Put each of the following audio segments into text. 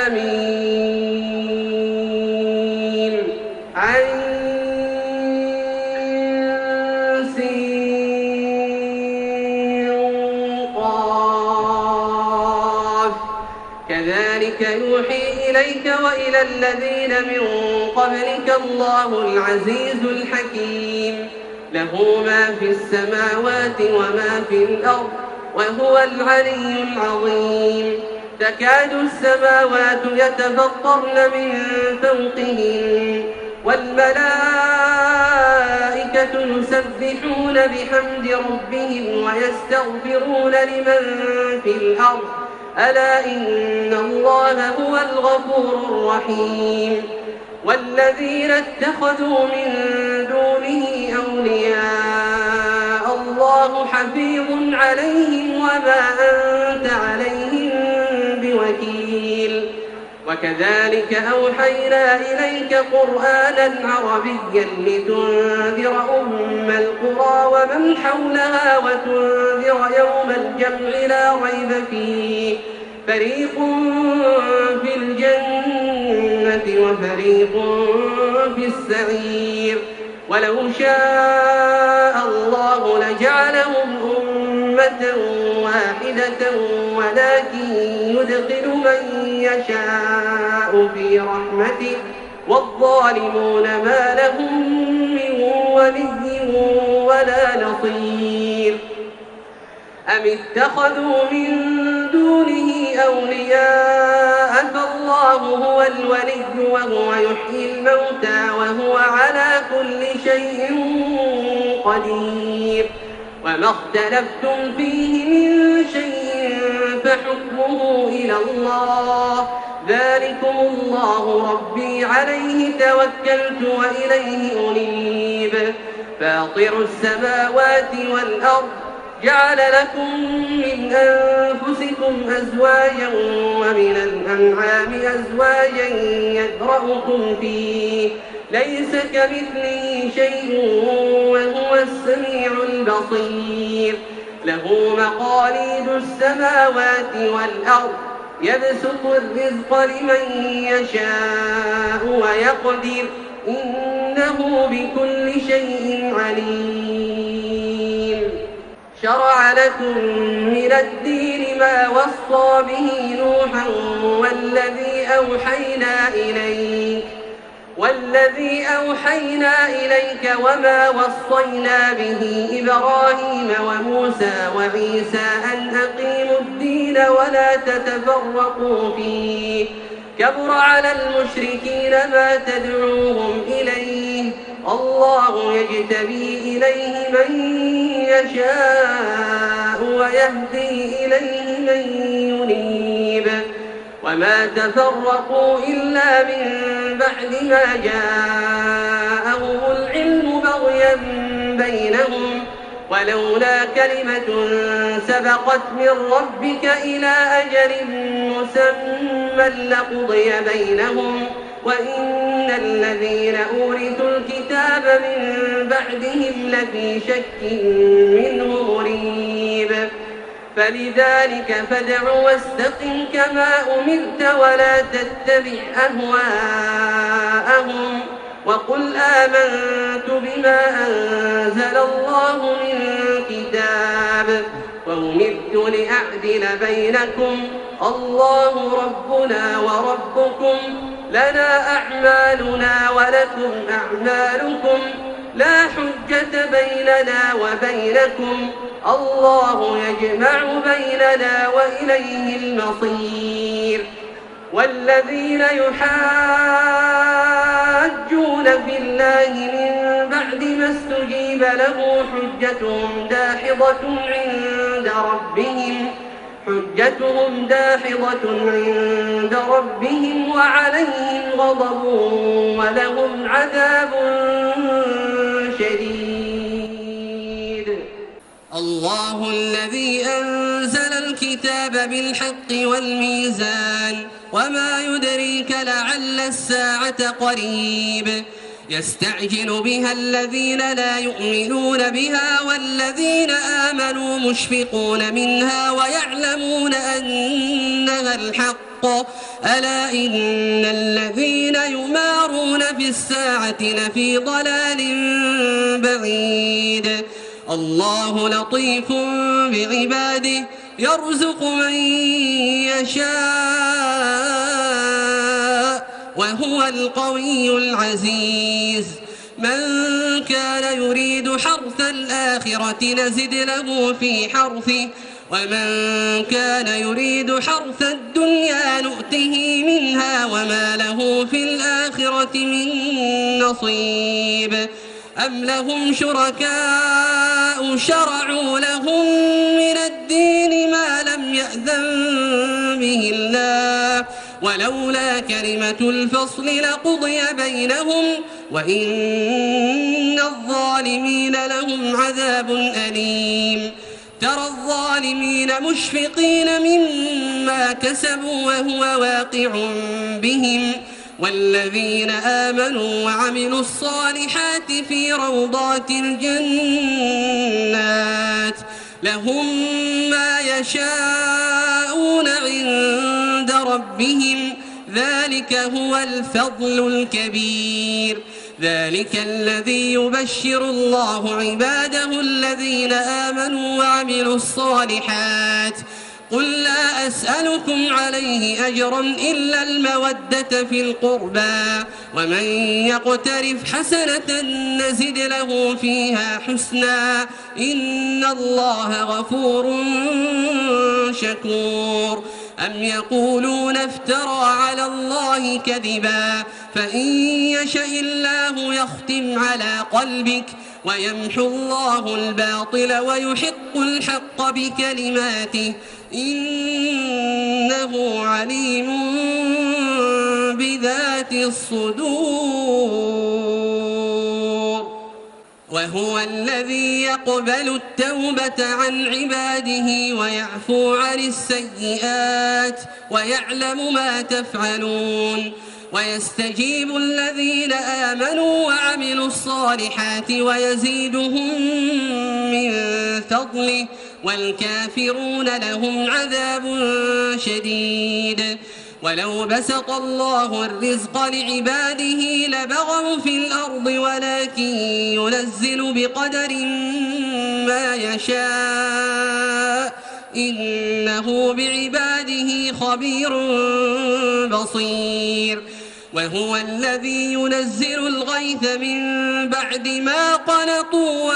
ميم عين سين قاف كذلك يوحي إليك وإلى الذين من قبلك الله العزيز الحكيم له ما في السماوات وما في الأرض وهو العلي العظيم تكاد السماوات يتفطرن من فوقهن والملائكة يسبحون بحمد ربهم ويستغفرون لمن في الأرض ألا إن الله هو الغفور الرحيم والذين اتخذوا من دونه أولياء الله حفيظ عليهم وما أنت عليهم بوكيل وكذلك أوحينا إليك قرآنا عربيا لتنذر أم القرى ومن حولها وتنذر يوم الجمع لا ريب فيه فريق في الجنة وفريق في السعير ولو شاء الله لجعلهم أمة واحدة ولكن يدخل من يشاء في رحمته والظالمون ما لهم من ولي ولا نصير أم اتخذوا من دونه أولياء فالله هو الولي وهو يحيي الموتى وهو على كل شيء قدير وما اختلفتم فيه من شيء فحكمه إلى الله ذلكم الله ربي عليه توكلت وإليه أنيب فاطر السماوات والأرض جعل لكم من أنفسكم أزواجا ومن الأنعام أزواجا يذرأكم فيه ليس كمثله شيء وهو السميع البصير له مقاليد السماوات والأرض يبسط الرزق لمن يشاء ويقدر إنه بكل شيء عليم شرع لكم من الدين ما وصى به نوحا والذي أوحينا إليك وما وصينا به إبراهيم وموسى وعيسى أن أقيموا الدين ولا تتفرقوا فيه كبر على المشركين ما تدعوهم إليه الله يجتبي إليه من يشاء ويهدي إليه من ينيب وما تفرقوا إلا من بعد ما جاءهم العلم بغيا بينهم ولولا كلمة سبقت من ربك إلى أجل مسمى لقضي بينهم وإن الذين أورثوا الكتاب من بعدهم لفي شك منه مريب فلذلك فادع واستقم كما أمرت ولا تتبع أهواءهم وقل آمنت بما أنزل الله من كتاب وأمرت لأعدل بينكم الله ربنا وربكم لنا أعمالنا ولكم أعمالكم لا حجة بيننا وبينكم الله يجمع بيننا وإليه المصير والذين يحاجون في الله من بعد ما استجيب له حجتهم داحضة عند ربهم وعليهم غضب ولهم عذاب شديد الله الذي أنزل الكتاب بالحق والميزان وما يدريك لعل الساعة قريب يستعجل بها الذين لا يؤمنون بها والذين آمنوا مشفقون منها ويعلمون أنها الحق الحق ألا إن الذين يمارون في الساعة لفي ضلال بعيد الله لطيف بعباده يرزق من يشاء وهو القوي العزيز من كان يريد حرث الآخرة نزد له في حرثه ومن كان يريد حرث الدنيا نؤته منها وما له في الآخرة من نصيب أم لهم شركاء شرعوا لهم من الدين ما لم يأذن به الله ولولا كلمة الفصل لقضي بينهم وإن الظالمين لهم عذاب أليم ترى الظالمين مشفقين مما كسبوا وهو واقع بهم والذين آمنوا وعملوا الصالحات في روضات الجنات لهم ما يشاءون عند ربهم ذلك هو الفضل الكبير ذلك الذي يبشر الله عباده الذين آمنوا وعملوا الصالحات قل لا أسألكم عليه أجرا إلا المودة في القربى ومن يقترف حسنة نزد له فيها حسنا إن الله غفور شكور أم يقولون افترى على الله كذبا فإن يشاء الله يختم على قلبك ويمحو الله الباطل ويحق الحق بكلماته إنه عليم بذات الصدور وهو الذي يقبل التوبة عن عباده ويعفو عن السيئات ويعلم ما تفعلون ويستجيب الذين آمنوا وعملوا الصالحات ويزيدهم من فضله والكافرون لهم عذاب شديد ولو بسط الله الرزق لعباده لبغوا في الأرض ولكن ينزل بقدر ما يشاء إنه بعباده خبير بصير وهو الذي ينزل الغيث من بعد ما قنطوا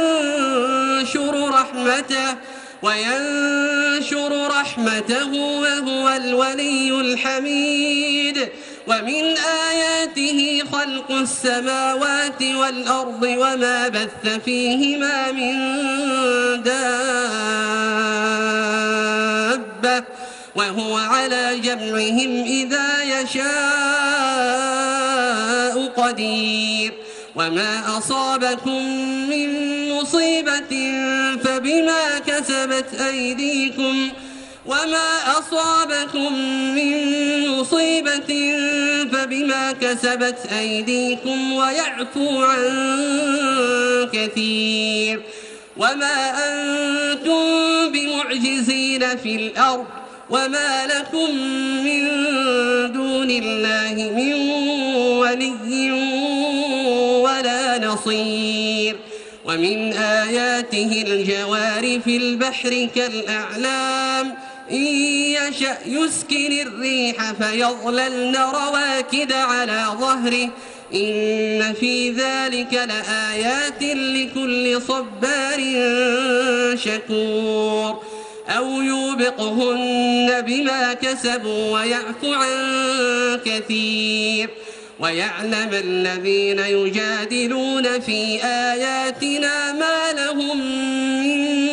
وينشر رحمته وهو الولي الحميد ومن آياته خلق السماوات والأرض وما بث فيهما من دابة وهو على جمعهم إذا يشاء قدير وما أصابكم من مصيبة فبما كسبت أيديكم ويعفو عن كثير وما أنتم بمعجزين في الأرض وما لكم من دون الله من ولي ولا نصير ومن آياته الجوار في البحر كالأعلام إن يشأ يسكن الريح فيظللن رواكد على ظهره إن في ذلك لآيات لكل صبار شكور أو يوبقهن بما كسبوا ويعفو عن كثير ويعلم الذين يجادلون في آياتنا ما لهم من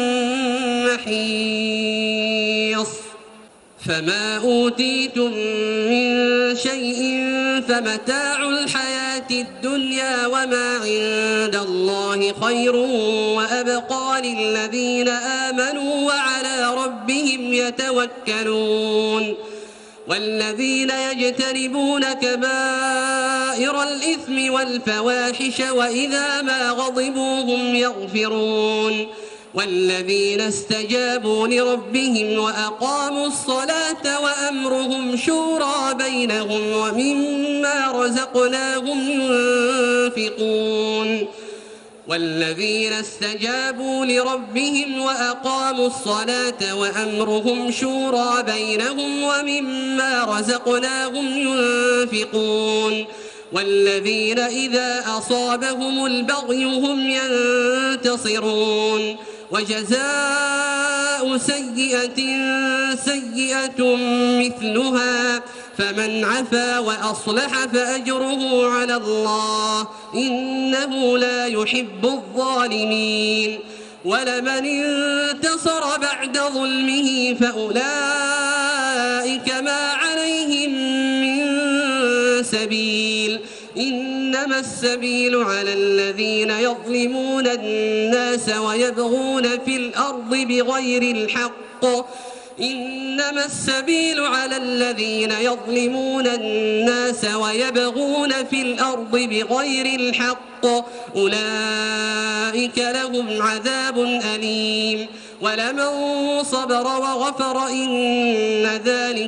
محيص فما أوتيتم من شيء فمتاع الحياة الدنيا وما عند الله خير وأبقى للذين آمنوا وعلى ربهم يتوكلون والذين يجتنبون كبائر الإثم والفواحش وإذا ما غضبوا هم يغفرون والذين استجابوا لربهم وأقاموا الصلاة وأمرهم شورى بينهم ومما رزقناهم ينفقون والذين استجابوا لربهم وأقاموا الصلاة وأمرهم شورى بينهم ومما رزقناهم ينفقون والذين إذا أصابهم البغي هم ينتصرون وجزاء سيئة سيئة مثلها فمن عفا وأصلح فأجره على الله إنه لا يحب الظالمين ولمن انتصر بعد ظلمه فأولئك ما عليهم من سبيل إنما السبيل على الذين يظلمون الناس ويبغون في الأرض بغير الحق إنما السبيل على الذين يظلمون الناس ويبغون في الأرض بغير الحق أولئك لهم عذاب أليم ولمن صبر وغفر إن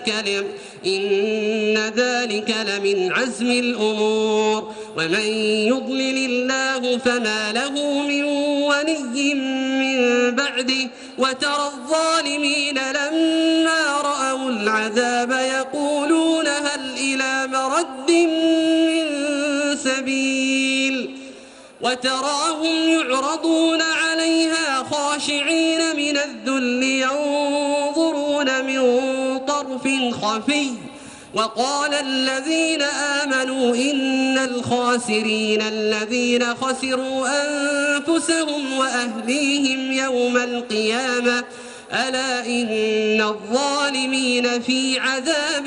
ذلك لمن عزم الأمور ومن يضلل الله فما له من ولي من بعده وترى الظالمين لما رأوا العذاب يقولون هل إلى مرد من سبيل وتراهم يعرضون عليها خاشعين من الذل ينظرون من طرف خفي وقال الذين آمنوا إن الخاسرين الذين خسروا أنفسهم وأهليهم يوم القيامة ألا إن الظالمين في عذاب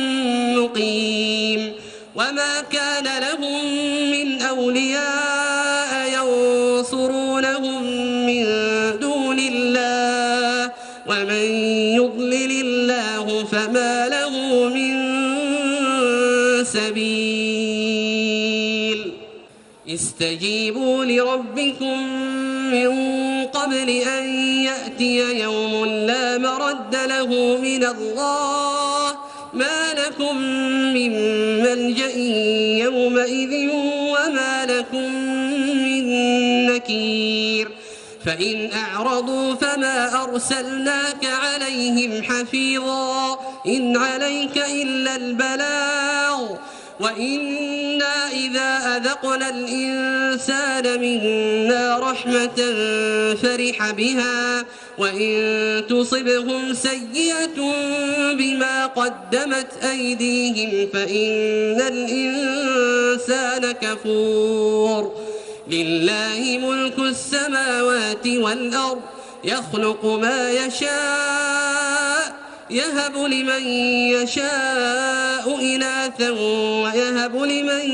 مقيم وما كان لهم من أولياء ينصرونهم من دون الله ومن يضلل الله فما له من سبيل استجيبوا لربكم من قبل أن يأتي يوم لا مرد له من الله ما لكم من ملجأ يومئذ وما لكم من نكير فإن أعرضوا فما أرسلناك عليهم حفيظا إن عليك إلا البلاغ وإنا إذا أذقنا الإنسان منا رحمة فرح بها وإن تصبهم سيئة بما قدمت أيديهم فإن الإنسان كفور لله ملك السماوات والأرض يخلق ما يشاء يهب لمن يشاء إناثا ويهب لمن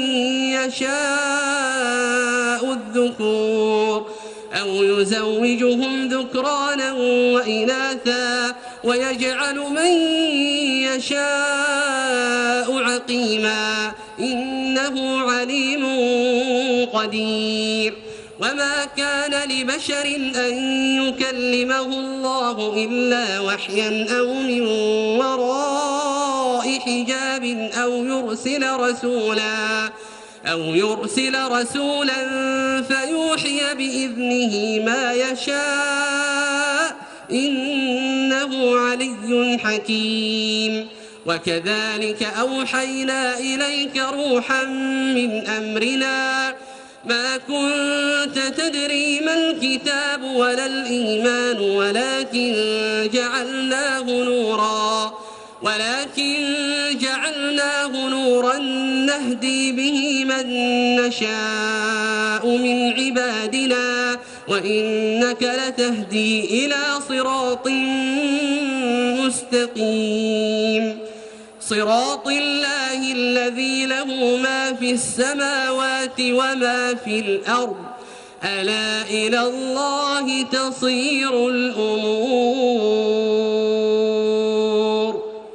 يشاء الذكور أو يزوجهم ذكرانا وإناثا ويجعل من يشاء عقيما إنه عليم قدير وما كان لبشر أن يكلمه الله إلا وحيا أو من وراء حجاب أو يرسل رسولا فيوحي بإذنه ما يشاء إنه علي حكيم وكذلك أوحينا إليك روحا من أمرنا ما كنت تدري ما الكتاب ولا الإيمان ولكن جعلناه نورا نهدي به من نشاء من عبادنا وإنك لتهدي إلى صراط مستقيم صراط الله الذي له ما في السماوات وما في الأرض ألا إلى الله تصير الأمور.